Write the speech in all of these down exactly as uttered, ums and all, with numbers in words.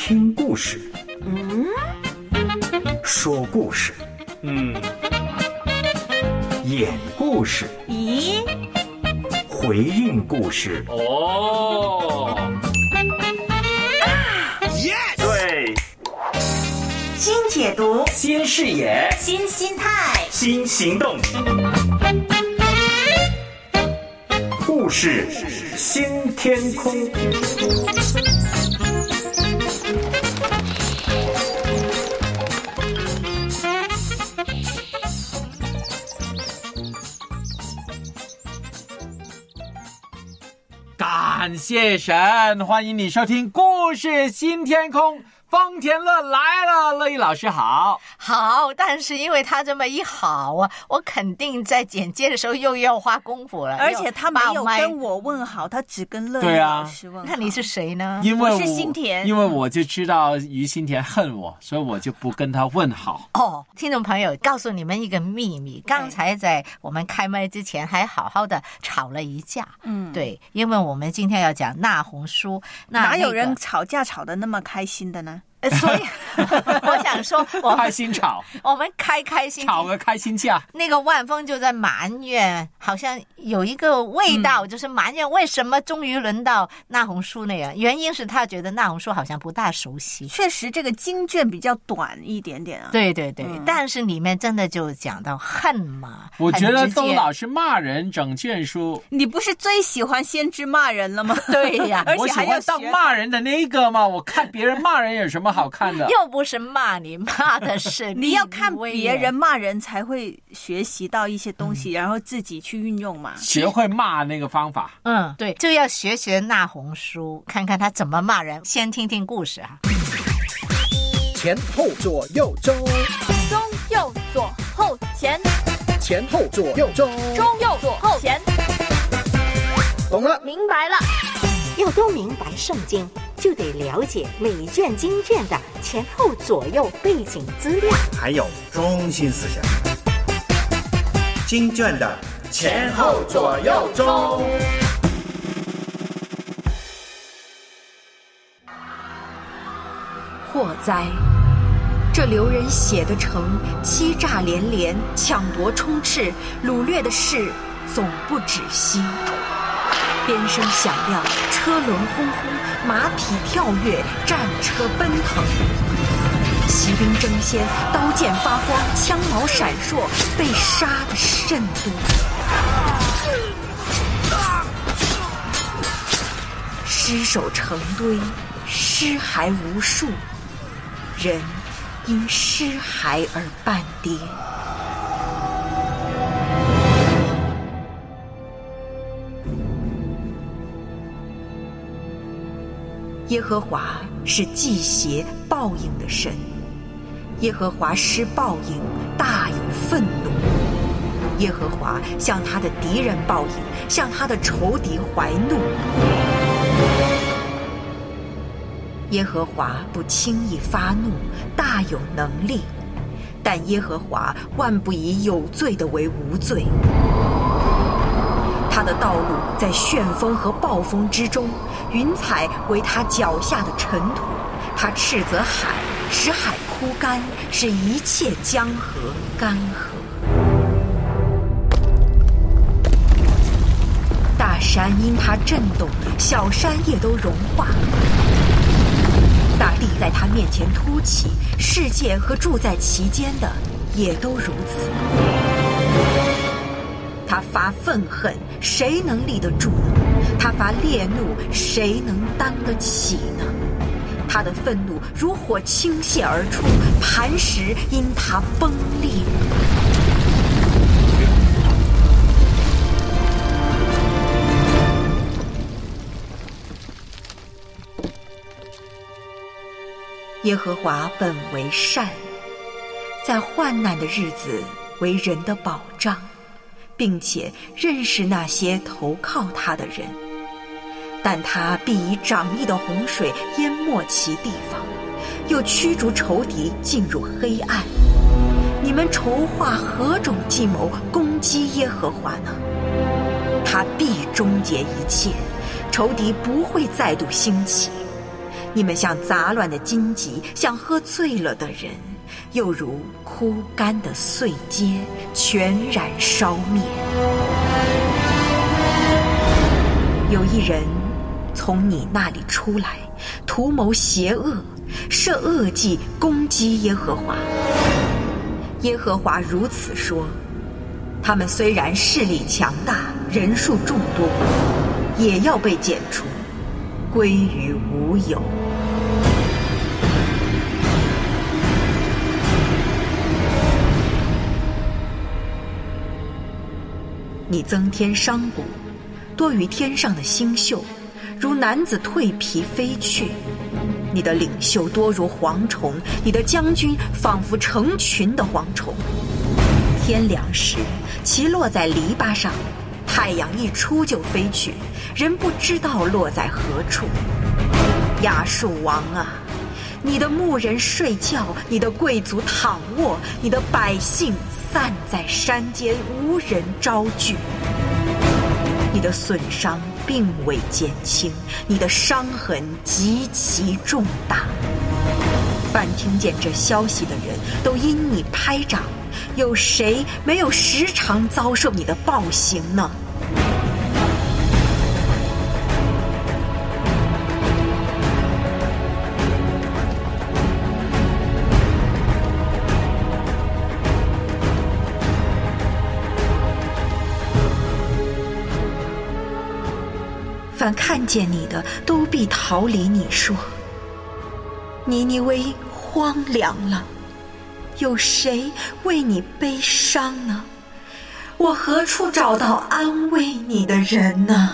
听故事， 嗯， 说故事， 嗯， 演故事， 咦， 回应故事。 哦， 对， 新解读， 新视野， 新心态， 新行动，故事新天空。 感谢神，欢迎你收听故事新天空。方田乐来了，乐意老师好。 好，但是因为他这么一好啊，我肯定在剪接的时候又要花功夫了。 而且他没有跟我问好，他只跟乐意老师问好。 那你是谁呢？ 因为 我, 我是新田， 因为我就知道于新田恨我，所以我就不跟他问好。 哦，听众朋友，告诉你们一个秘密，刚才在我们开麦之前还好好的吵了一架。嗯，对，因为我们今天要讲纳红书，那哪有人吵架吵得那么开心的呢？ 所以我想说我开心吵， 我们开开心吵个开心架。 那个万峰就在埋怨，好像有一个味道，嗯、就是埋怨为什么终于轮到纳红书那样。原因是他觉得纳红书好像不大熟悉。 确实这个经卷比较短一点点啊。 对对对、嗯、但是里面真的就讲到恨嘛。 我觉得都老是骂人整卷书。 你不是最喜欢先知骂人了吗？ 对呀、 而且还要我喜欢当骂人的那一个嘛。我看别人骂人有什么好看的？ 又不是骂你，骂的是你要看别人骂人才会学习到一些东西、嗯、然后自己去运用嘛， 学会骂那个方法。 嗯，对，就要学学纳红书，看看他怎么骂人。先听听故事啊。 前后左右中， 中右左后前， 前后左右中， 中右左后前。 懂了， 明白了。 要都明白圣经，就得了解每卷经卷的前后左右背景资料， 还有中心思想。经卷的前后左右中。 祸灾，这流人血的城，欺诈连连，抢夺充斥，掳掠的事总不止息。鞭声响亮，车轮轰轰，马匹跳跃，战车奔腾，骑兵争先，刀剑发光，枪矛闪烁，被杀的甚多。尸首成堆，尸骸无数，人因尸骸而半跌。耶和华是忌邪报应的神，耶和华施报应，大有愤怒。耶和华向他的敌人报应，向他的仇敌怀怒。耶和华不轻易发怒，大有能力，但耶和华万不以有罪的为无罪。他的道路在旋风和暴风之中，云彩为他脚下的尘土。他斥责海，使海枯干，使一切江河干涸。大山因他震动，小山也都融化。大地在他面前凸起，世界和住在其间的也都如此。他发愤恨，谁能立得住呢？他发烈怒，谁能当得起呢？他的愤怒如火倾泻而出，磐石因他崩裂。耶和华本为善，在患难的日子为人的保障，并且认识那些投靠他的人。但他必以涨溢的洪水淹没其地方，又驱逐仇敌进入黑暗。你们筹划何种计谋攻击耶和华呢？他必终结一切，仇敌不会再度兴起。 你们像杂乱的荆棘，像喝醉了的人，又如枯干的碎秸，全然烧灭。有一人从你那里出来，图谋邪恶，设恶计攻击耶和华。耶和华如此说：他们虽然势力强大，人数众多，也要被剪除，归于无有。你增添商贾，多于天上的星宿，如男子蜕皮飞去。你的领袖多如蝗虫，你的将军仿佛成群的蝗虫。天凉时，其落在篱笆上；太阳一出就飞去，人不知道落在何处。亚述王啊，你的牧人睡觉，你的贵族躺卧，你的百姓散在山间，无人招聚。你的损伤并未减轻，你的伤痕极其重大。凡听见这消息的人都因你拍掌，有谁没有时常遭受你的暴行呢？凡看见你的，都必逃离你，说：尼尼微荒凉了，有谁为你悲伤呢？我何处找到安慰你的人呢？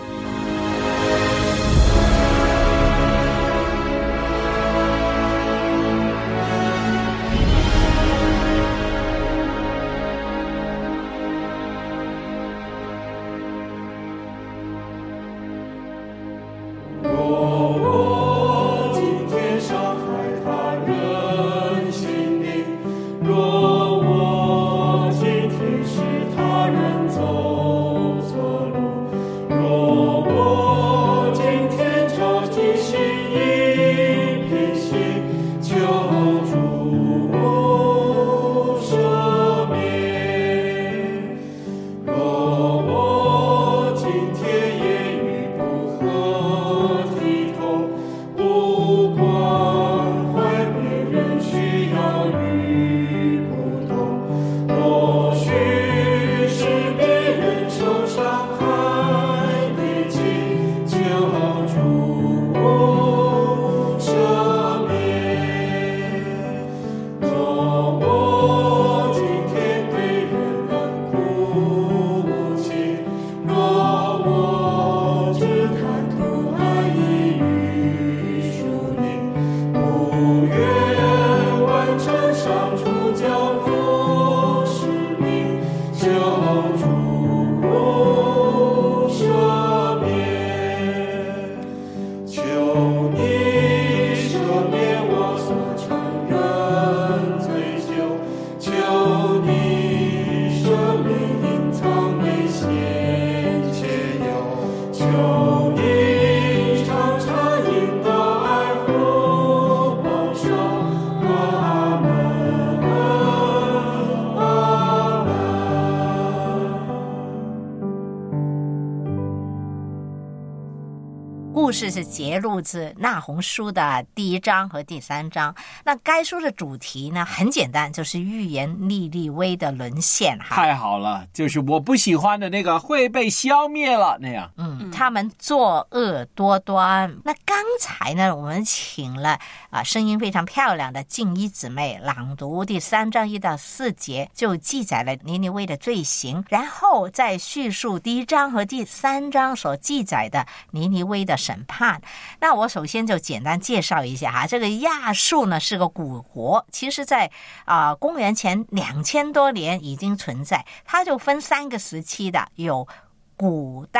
故事是节录自那鸿书的第一章和第三章。那该书的主题呢，很简单，就是预言尼尼微的沦陷。 太好了，就是我不喜欢的那个会被消灭了那样。 嗯，他们作恶多端。那刚才呢，我们请了啊声音非常漂亮的静一姊妹朗读第三章一到四节，就记载了尼尼微的罪行，然后再叙述第一章和第三章所记载的尼尼微的审判。那我首先就简单介绍一下哈，这个亚述呢是个古国，其实在啊、呃、公元前两千多年已经存在，它就分三个时期的，有古代、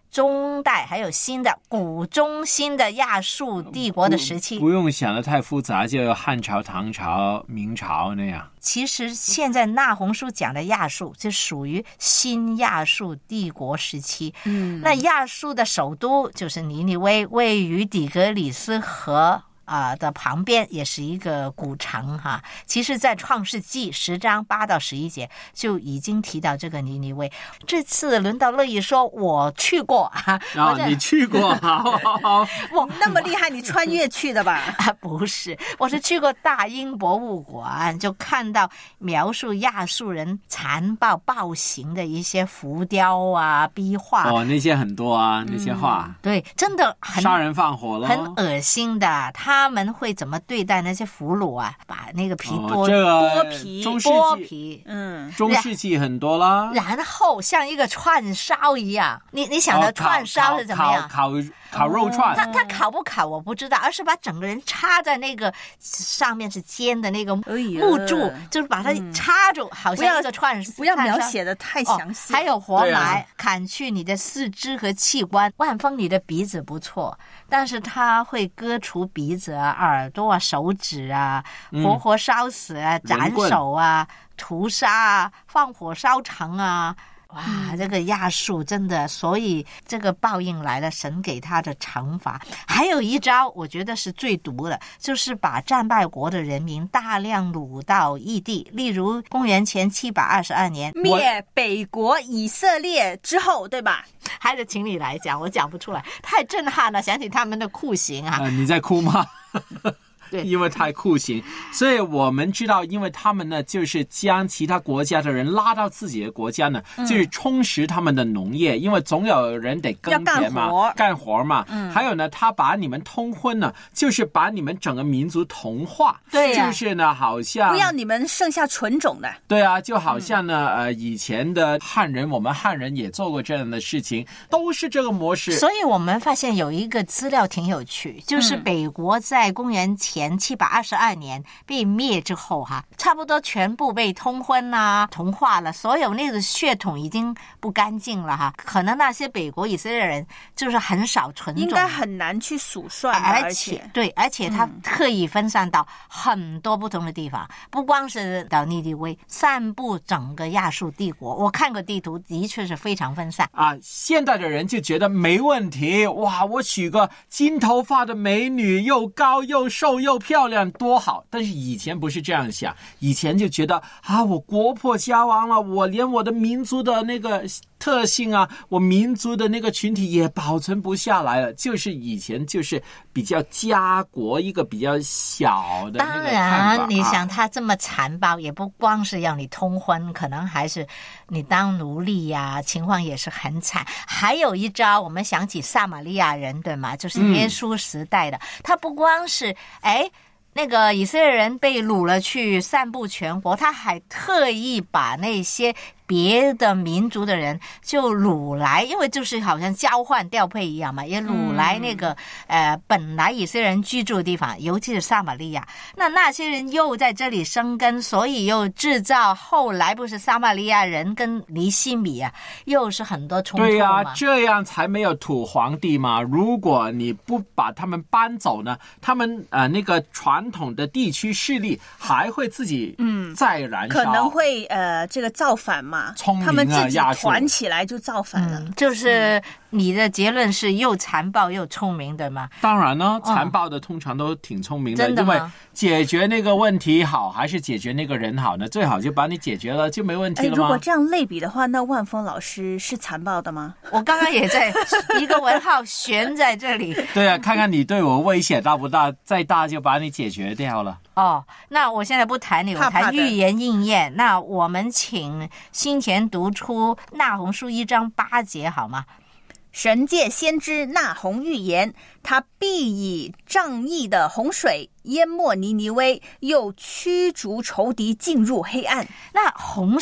中代还有新的古中新的亚述帝国的时期。 不, 不用想得太复杂，就有汉朝、唐朝、明朝那样。 其实现在那鸿书讲的亚述就属于新亚述帝国时期。嗯，那亚述的首都就是尼尼微，位于底格里斯河啊、呃、的旁边，也是一个古城哈。其实在创世纪十章八到十一节就已经提到这个尼尼微。这次轮到乐意说我去过啊， 啊你去过，好好好， 我那么厉害，你穿越去的吧？ 啊，不是，我是去过大英博物馆，就看到描述亚述人残暴暴行的一些浮雕啊、壁画。 哦，那些很多啊，那些画， 嗯、对，真的很杀人放火了， 很恶心的。他们会怎么对待那些俘虏啊？把那个皮剥、 哦这个、 剥皮，剥皮， 嗯， 中世纪很多啦。 然后像一个串烧一样，你你想的串烧是怎么样？ 哦、烤烤 烤, 烤肉串， 他他烤不烤我不知道，而是把整个人插在那个上面是尖的那个木柱，哎、就是把它插住，嗯、好像一个串。 不要描写的太详细、 哦。还有活埋、 啊， 砍去你的四肢和器官。万峰，你的鼻子不错，但是他会割除鼻子啊、耳朵啊、手指啊，活活烧死啊、嗯、斩首啊、屠杀啊、放火烧城啊。哇，这个亚述真的，所以这个报应来了，神给他的惩罚。还有一招我觉得是最毒的，就是把战败国的人民大量掳到异地，例如公元前七百二十二年灭北国以色列之后，对吧？ 还是请你来讲，我讲不出来，太震撼了，想起他们的酷刑啊！ 呃、你在哭吗？ 对， 因为太酷刑，所以我们知道，因为他们呢，就是将其他国家的人拉到自己的国家呢，嗯、就是充实他们的农业，因为总有人得耕田嘛， 干活, 干活嘛。 嗯、 还有呢，他把你们通婚呢，就是把你们整个民族同化， 对、啊， 就是呢，好像不要你们剩下纯种的。 对啊，就好像呢，嗯、呃，以前的汉人，我们汉人也做过这样的事情，都是这个模式。 所以我们发现有一个资料挺有趣，就是北国在公元前前七百二十二年被灭之后哈，差不多全部被通婚啊、同化了，所有那个血统已经不干净了哈。可能那些北国以色列人就是很少纯种， 应该很难去数算， 而且对，而且他特意分散到很多不同的地方，嗯、不光是到尼尼微，散布整个亚述帝国。我看过地图，的确是非常分散啊。现代的人就觉得没问题，哇，我娶个金头发的美女，又高又瘦又漂亮，多好。但是以前不是这样想，以前就觉得啊，我国破家亡了，我连我的民族的那个特性啊，我民族的那个群体也保存不下来了。就是以前就是比较家国一个比较小的那个看法。当然你想他这么残暴，也不光是要你通婚，可能还是你当奴隶呀、啊，情况也是很惨。还有一招，我们想起撒玛利亚人，对吗？就是耶稣时代的、嗯、他不光是哎那个以色列人被掳了去散布全国，他还特意把那些别的民族的人就掳来，因为就是好像交换调配一样嘛，也掳来那个、嗯、呃本来以色列人居住的地方，尤其是撒玛利亚。那那些人又在这里生根，所以又制造后来不是撒玛利亚人跟尼希米啊，又是很多冲突嘛。 对啊，这样才没有土皇帝嘛。如果你不把他们搬走呢，他们呃那个传统的地区势力还会自己嗯再燃烧， 可能会呃这个造反嘛。 聪明啊， 他们自己团起来就造反了、 嗯、就是你的结论是又残暴又聪明，对吗？ 当然呢，残暴的通常都挺聪明的、 哦、真的吗？ 因为解决那个问题好还是解决那个人好呢？最好就把你解决了，就没问题了吗？ 如果这样类比的话，那万峰老师是残暴的吗？ 我刚刚也在一个问号悬在这里对啊，看看你对我威胁大不大，再大就把你解决掉了。 哦，那我现在不谈你，我谈预言应验。那我们请新田读出那鸿书一章八节好吗？ 神借先知那鸿预言，他必以仗义的洪水淹没尼尼微，又驱逐仇敌进入黑暗。 那洪水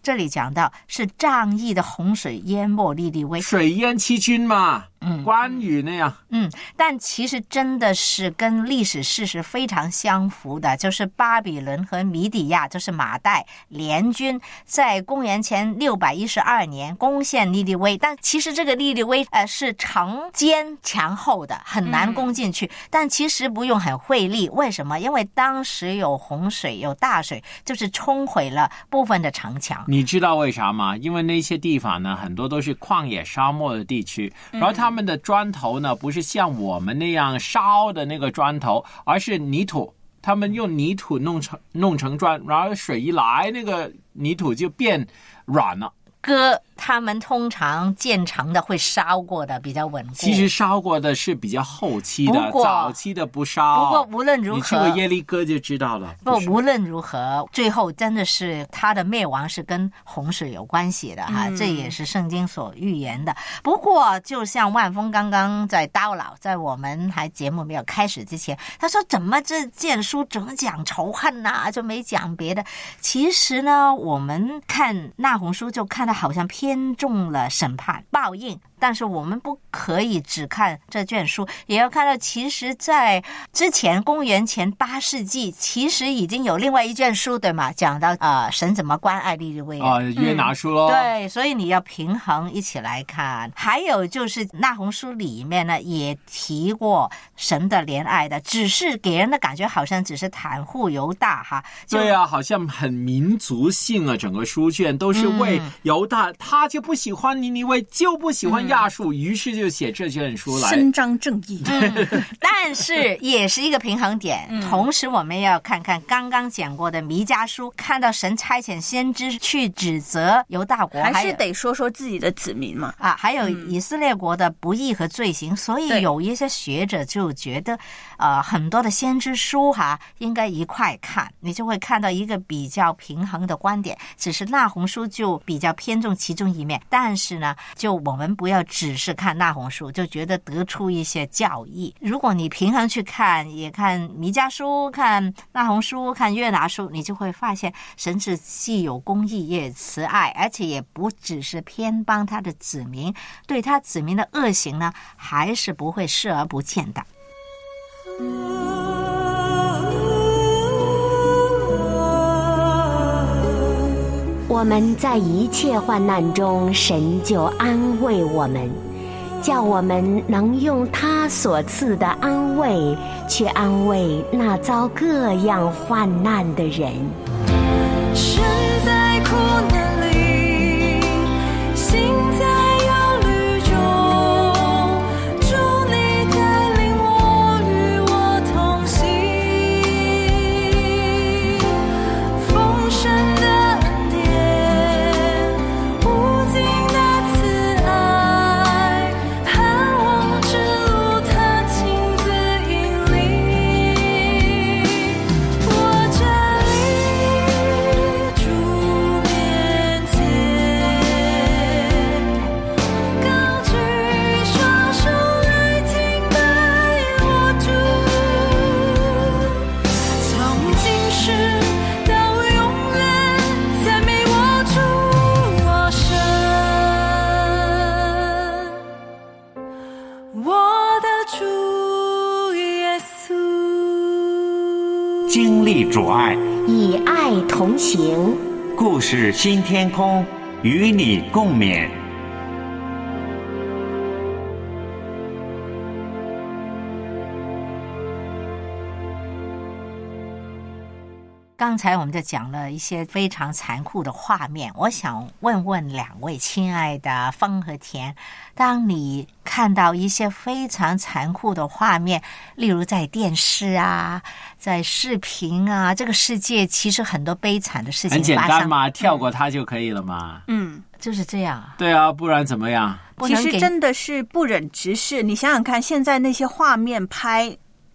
这里讲到是仗义的洪水淹没尼尼微， 水淹七军嘛， 嗯， 关羽那样。 嗯，但其实真的是跟历史事实非常相符的，就是巴比伦和米底亚，就是马代联军在公元前六百一十二年攻陷尼尼微，但其实这个尼尼微呃是城坚墙厚的，很难攻进去，嗯，但其实不用很费力，为什么？因为当时有洪水有大水，就是冲毁了部分的城墙。 你知道为啥吗？因为那些地方呢，很多都是旷野沙漠的地区，然后他们的砖头呢不是像我们那样烧的那个砖头，而是泥土，他们用泥土弄成弄成砖，然后水一来，那个泥土就变软了。 哥，他们通常建成的会烧过的比较稳固， 其实烧过的是比较后期的，早期的不烧。 不过无论如何， 你去过耶利哥就知道了。 不，无论如何，最后真的是他的灭亡是跟洪水有关系的哈，嗯，这也是圣经所预言的。不过，就像万峰刚刚在叨唠，在我们还节目没有开始之前，他说怎么这件书怎么讲仇恨呐，啊，就没讲别的。其实呢，我们看那鸿书就看到好像偏重了审判报应，但是我们不可以只看这卷书，也要看到其实在之前公元前八世纪其实已经有另外一卷书，对吗？讲到呃神怎么关爱尼尼微啊，约拿书咯， 嗯，对，所以你要平衡一起来看。还有就是那鸿书里面呢也提过神的怜爱的，只是给人的感觉好像只是袒护犹大哈。 对啊，好像很民族性啊，整个书卷都是为犹大，嗯，他就不喜欢尼尼微，就不喜欢亚述，嗯，于是就写这卷书来伸张正义。 嗯，但是也是一个平衡点，嗯，同时我们要看看刚刚讲过的弥迦书，看到神差遣先知去指责犹大国， 还是得说说自己的子民嘛。 啊，还有以色列国的不义和罪行，嗯，所以有一些学者就觉得呃，很多的先知书哈应该一块看，你就会看到一个比较平衡的观点。只是那鸿书就比较偏重其中一面，但是呢，就我们不要只是看那鸿书就觉得得出一些教义。如果你平衡去看，也看弥迦书，看那鸿书，看约拿书，你就会发现神是既有公义也有慈爱，而且也不只是偏帮他的子民，对他子民的恶行呢还是不会视而不见的。 我们在一切患难中，神就安慰我们，叫我们能用他所赐的安慰去安慰那遭各样患难的人。 身在苦难里，心在忧虑中，主你带领我，与我同行。丰盛的恩典，无尽的慈爱，盼望之路他亲自引领。我站立主面前，高举双手来敬拜我主，从今世到永远，赞美我主我神，我的主耶稣。 经历主爱， 以爱同行， 故事新天空，与你共勉。 刚才我们就讲了一些非常残酷的画面，我想问问两位亲爱的风和田，当你看到一些非常残酷的画面，例如在电视啊，在视频啊，这个世界其实很多悲惨的事情发生， 很简单嘛，跳过它就可以了嘛。 嗯，就是这样。 对啊，不然怎么样？ 其实真的是不忍直视。你想想看，现在那些画面拍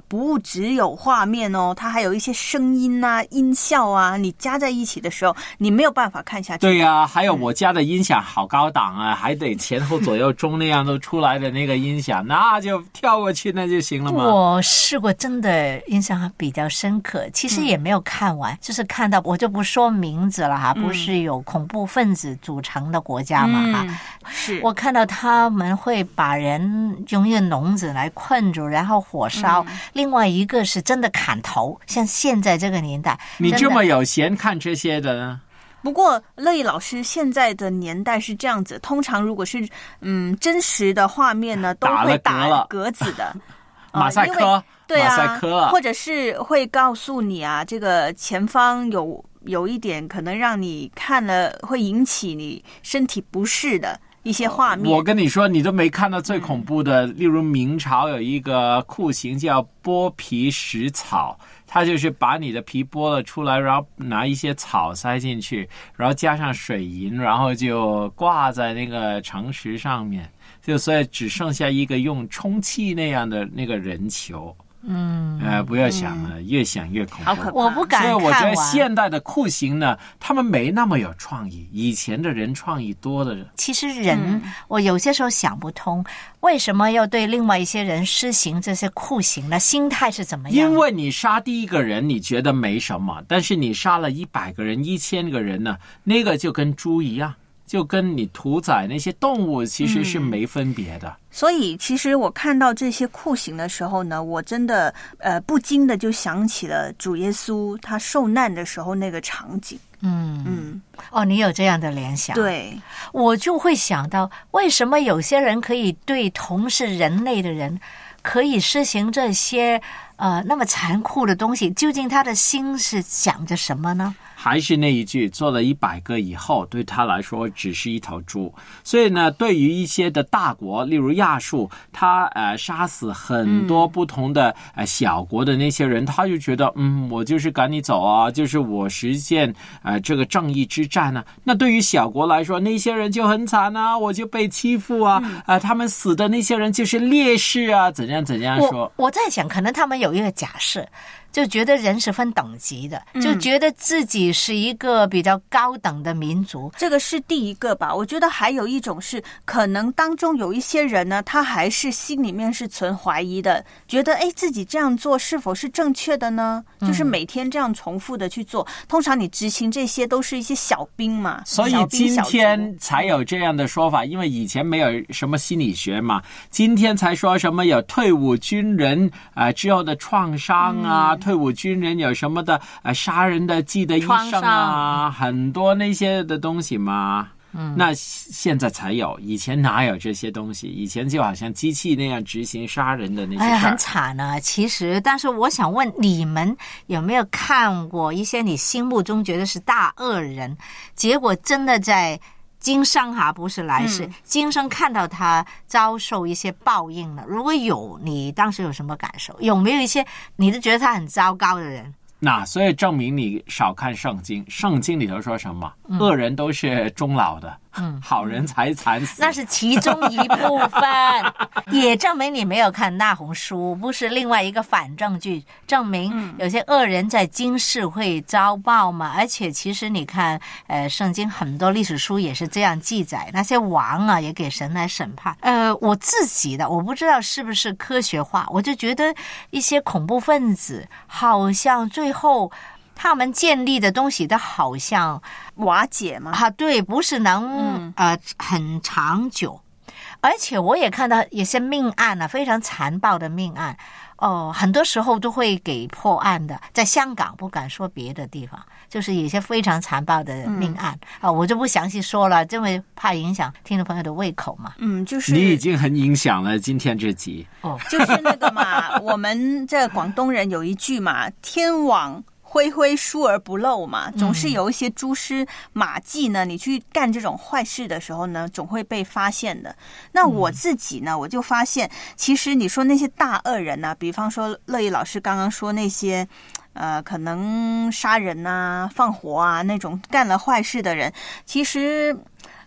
不只有画面哦，它还有一些声音啊、音效啊，你加在一起的时候，你没有办法看下去。 对呀、啊，还有我家的音响好高档啊，嗯、还得前后左右中那样都出来的那个音响，那就跳过去那就行了嘛。 我试过，真的印象比较深刻，其实也没有看完，嗯、就是看到我就不说名字了哈，嗯、不是有恐怖分子组成的国家嘛哈、嗯， 是我看到他们会把人用一个笼子来困住，然后火烧、嗯、另外一个是真的砍头，像现在这个年代你这么有闲看这些的呢？ 不过乐意老师，现在的年代是这样子，通常如果是嗯真实的画面呢，都会打格子的马赛克、呃、 对啊， 马赛克或者是会告诉你啊，这个前方有有一点可能让你看了会引起你身体不适的一些画面。 我跟你说，你都没看到最恐怖的、嗯、例如明朝有一个酷刑叫剥皮食草，它就是把你的皮剥了出来，然后拿一些草塞进去，然后加上水银，然后就挂在那个城石上面，就所以只剩下一个用充气那样的那个人球。嗯，呃，不要想了，嗯、越想越恐怖。 好可怕！ 我不敢看完。 所以我觉得现代的酷刑呢，他们没那么有创意，以前的人创意多的人。 其实人、嗯，我有些时候想不通，为什么要对另外一些人施行这些酷刑呢？心态是怎么样？ 因为你杀第一个人，你觉得没什么，但是你杀了一百个人、一千个人呢，那个就跟猪一样。就跟你屠宰那些动物其实是没分别的、嗯、 所以其实我看到这些酷刑的时候呢，我真的呃不禁的就想起了主耶稣他受难的时候那个场景。 嗯嗯，哦，你有这样的联想？ 对， 我就会想到为什么有些人可以对同是人类的人可以施行这些呃那么残酷的东西，究竟他的心是想着什么呢？ 还是那一句，做了一百个以后，对他来说只是一头猪。所以呢，对于一些的大国，例如亚述，他呃杀死很多不同的、嗯、呃小国的那些人，他就觉得，嗯，我就是赶你走啊，就是我实现呃这个正义之战呢、啊。那对于小国来说，那些人就很惨啊，我就被欺负啊，嗯、呃，他们死的那些人就是烈士啊，怎样怎样说。 我我在想，可能他们有一个假设。就觉得人是分等级的、嗯、就觉得自己是一个比较高等的民族， 这个是第一个吧。我觉得还有一种是可能当中有一些人呢，他还是心里面是存怀疑的，觉得诶自己这样做是否是正确的呢、嗯、就是每天这样重复的去做。通常你执行这些都是一些小兵嘛， 所以今天才有这样的说法，因为以前没有什么心理学嘛，今天才说什么有退伍军人啊、呃、之后的创伤啊、嗯，退伍军人有什么的呃杀人的记得医生啊，很多那些的东西嘛。嗯，那现在才有，以前哪有这些东西？以前就好像机器那样执行杀人的那些事儿。 哎，很惨啊！其实，但是我想问你们有没有看过一些你心目中觉得是大恶人，结果真的在今生哈，不是来世、嗯、今生看到他遭受一些报应了？如果有，你当时有什么感受？有没有一些你都觉得他很糟糕的人？ 那所以证明你少看圣经，圣经里头说什么、嗯、恶人都是终老的，嗯，好人才惨死， 那是其中一部分也证明你没有看那红书，不是另外一个反证据，证明有些恶人在今世会遭报嘛、嗯、而且其实你看呃，圣经很多历史书也是这样记载，那些王啊也给神来审判。呃，我自己的我不知道是不是科学化，我就觉得一些恐怖分子好像最后他们建立的东西都好像瓦解嘛， 啊，对，不是能、嗯、呃很长久。而且我也看到一些命案啊，非常残暴的命案，哦，很多时候都会给破案的。在香港不敢说别的地方，就是有些非常残暴的命案啊、嗯哦，我就不详细说了，因为怕影响听众朋友的胃口嘛。 嗯，就是你已经很影响了今天这集哦，就是那个嘛，我们这广东人有一句嘛，天网恢恢疏而不漏嘛，总是有一些蛛丝马迹呢，你去干这种坏事的时候呢，总会被发现的。那我自己呢，我就发现其实你说那些大恶人呢、啊，比方说乐意老师刚刚说那些呃可能杀人啊放火啊那种干了坏事的人，其实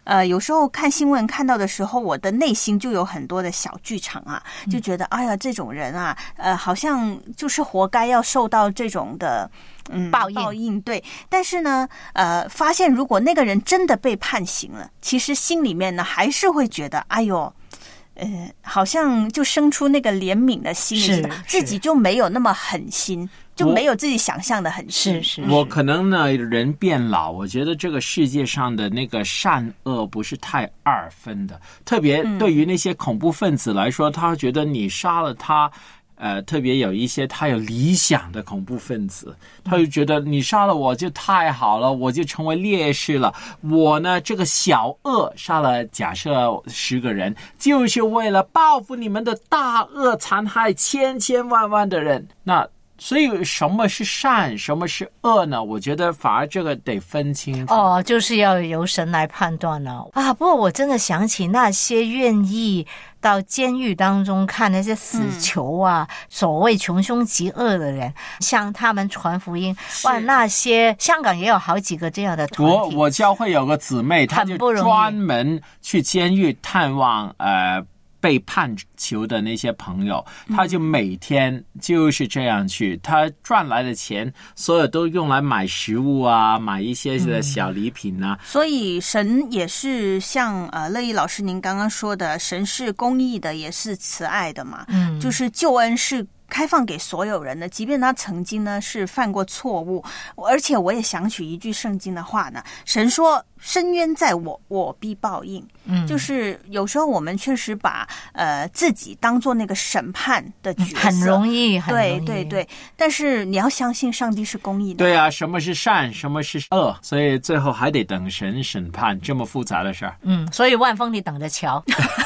呃，有时候看新闻看到的时候，我的内心就有很多的小剧场啊，就觉得、嗯、哎呀，这种人啊，呃，好像就是活该要受到这种的嗯报应。 报应对，但是呢，呃，发现如果那个人真的被判刑了，其实心里面呢还是会觉得，哎呦。呃，好像就生出那个怜悯的心， 是自己就没有那么狠心，就没有自己想象的狠心。 是是， 我可能呢，人变老，我觉得这个世界上的那个善恶不是太二分的，特别对于那些恐怖分子来说，他觉得你杀了他。呃，特别有一些他有理想的恐怖分子，他就觉得你杀了我就太好了，我就成为烈士了。我呢，这个小恶杀了假设十个人，就是为了报复你们的大恶，残害千千万万的人。那所以什么是善，什么是恶呢？我觉得反而这个得分清楚。 哦，就是要由神来判断了啊！不过我真的想起那些愿意到监狱当中看那些死囚啊，嗯、所谓穷凶极恶的人，向他们传福音。哇，那些香港也有好几个这样的团体。 我我教会有个姊妹，她就专门去监狱探望呃。被判囚的那些朋友，他就每天就是这样去，他赚来的钱所有都用来买食物啊，买一些的小礼品啊。 嗯、所以神也是像呃乐意老师您刚刚说的，神是公义的，也是慈爱的嘛。嗯，就是救恩是开放给所有人的，即便他曾经呢是犯过错误。而且我也想起一句圣经的话呢，神说深渊在我，我必报应。嗯，就是有时候我们确实把呃自己当做那个审判的角色， 很容易，很容易。 对对对，但是你要相信上帝是公义的。 对啊，什么是善，什么是恶，所以最后还得等神审判，这么复杂的事儿。 嗯，所以万峰你等着瞧。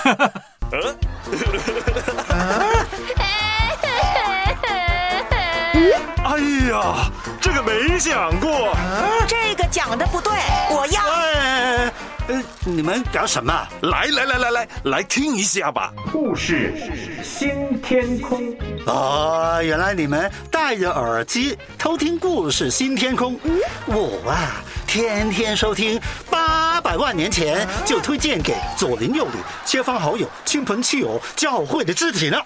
哎呀，这个没讲过。 这个讲的不对，我要。 哎，呃，你们搞什么？来来来来来，来听一下吧。 故事新天空。 哦，原来你们戴着耳机偷听故事新天空。我啊，天天收听，八百万年前就推荐给左邻右里、街坊好友、亲朋戚友、教会的肢体呢。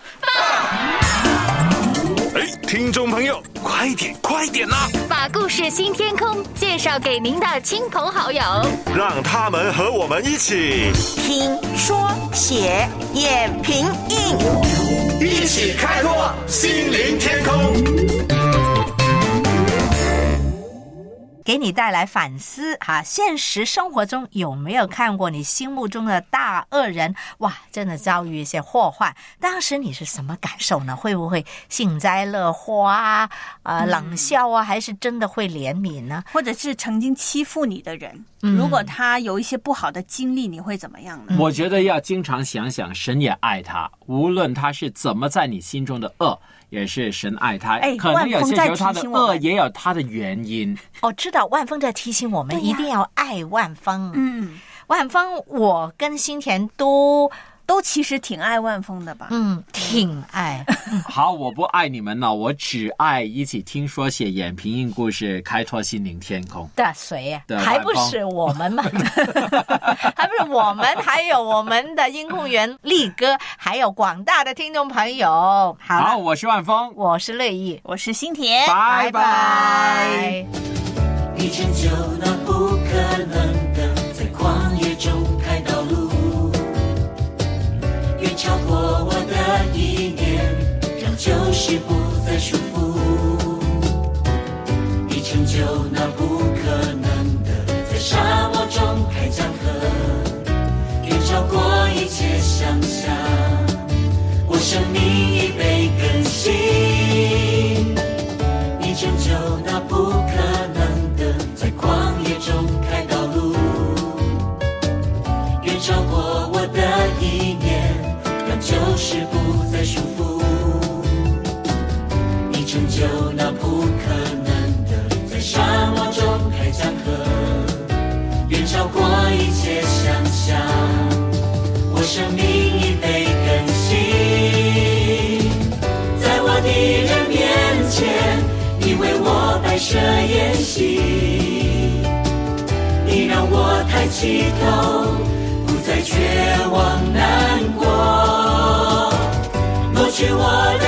哎，听众朋友，快点快点啦！ 把故事新天空介绍给您的亲朋好友， 让他们和我们一起听说写演评映， 一起开拓心灵天空。 给你带来反思哈，现实生活中有没有看过你心目中的大恶人？哇，真的遭遇一些祸患，当时你是什么感受呢？会不会幸灾乐祸啊、呃、冷笑啊，还是真的会怜悯呢？ 或者是曾经欺负你的人，嗯、如果他有一些不好的经历，你会怎么样呢？ 我觉得要经常想想，神也爱他，无论他是怎么在你心中的恶，也是神爱他。 哎， 可能有些时候他的恶也有他的原因。 哦，知道万峰在提醒我们一定要爱万峰。嗯，万峰，我跟新田都都其实挺爱万峰的吧？ 嗯，挺爱。 好，我不爱你们了，我只爱一起听说写演评映故事，开拓心灵天空的谁呀？还不是我们吗？还不是我们，还有我们的音控员力哥，还有广大的听众朋友。好， 好，我是万峰， 我是乐意， 我是新田， 拜拜。 你拯救那不可能的，在旷野中开道路，远超过我的意念，让旧事不再束缚。你拯救那不可能的，在沙漠中开江河，远超过一切想象。我生命已被更新，你拯救那不可能的，在旷野中开道路，远超过我的意念，让旧事不再束缚。你拯救那不可能的，在沙漠中开江河，远超过一切想象。我生命已被更新，在我的人面前，你为我摆设筵席，你让我抬起头，不再绝望难过，挪去我